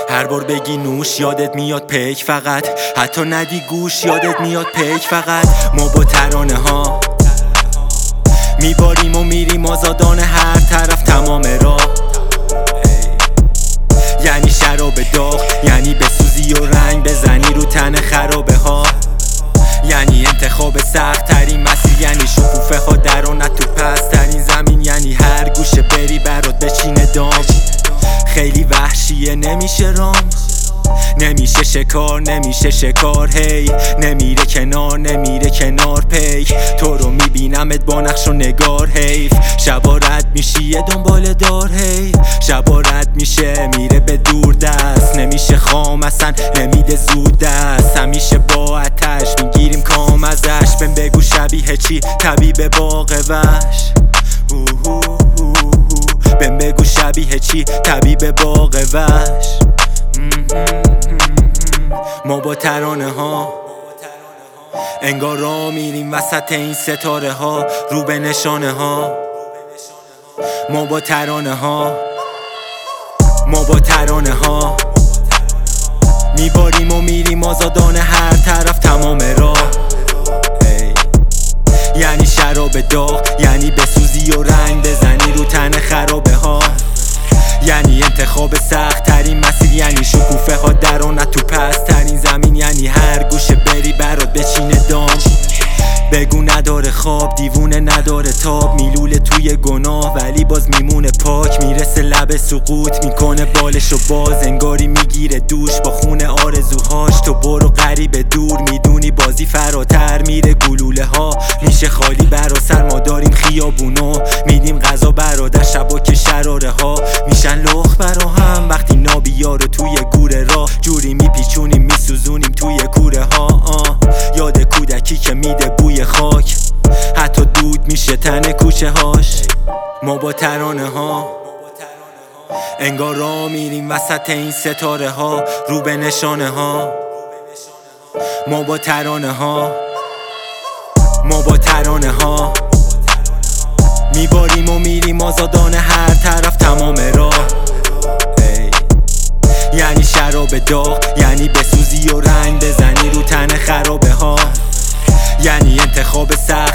هر بار بگی نوش یادت میاد پیک فقط، حتی ندی گوش یادت میاد پیک فقط. ما با ترانه ها میباریم و میریم آزادانه هر طرف تمام راه. یعنی شراب داغ، یعنی بسوزی و رنگ بزنی رو تن خرابه ها. یعنی انتخاب سخت ترین مسیر، یعنی شکوفه ها در و نه تو پس ترین زمین. یعنی هر گوشه بری برات بچینه دام. خیلی وحشیه نمیشه رام، نمیشه شکار هی نمیره کنار پیک. تو رو میبینمت با نقش و نگار حیف. شبا رد میشی یه دنبال دار هی، شبا رد میشه میره به دور دست. نمیشه خام اصلا نمیده زود دست، همیشه با آتش میگیریم کام ازش. بهم بگو شبیه چی طبیب باغ وحش، بهم بگو شبیه چی طبیب باغ وحش. ما با ترانه ها انگار را میریم وسط این ستاره ها رو به نشانه ها. ما با ترانه ها میباریم و میریم آزادانه هر طرف تمام راه. یعنی شراب داغ، یعنی بسوزی و رنگ بزنی رو تن خرابه ها. یعنی انتخاب سخت ترین مسیر، یعنی شکوفه ها در و نه تو پس ترین زمین. یعنی هر گوشه بری برات بچینه دام. بگو نداره خواب، دیوونه نداره تاب، میلوله توی گناه ولی باز میمونه پاک. میرسه لب سقوط میکنه بالشو باز، انگاری میگیره دوش با خون آرزوهاش. تو برو قریب دور، میدونی بازی فراتر میره گلوله ها. میشه خالی برا سر، ما داریم خیابونو میدیم غذا برادر. شبا که شراره ها میشن لخ برا هم، وقتی نابیار توی گوره را جوری میپیچونیم میسوزونیم توی کوره ها. یاد کودکی که میده بوی خاک، حتی دود میشه تن کوچه هاش. ما با ترانه ها انگار را میریم وسط این ستاره ها رو به نشانه ها. ما با ترانه ها میباریم و میریم آزادانه هر طرف تمام راه. یعنی شراب داغ، یعنی بسوزی و رنگ بزنی رو تن خرابه ها. یعنی انتخاب سخت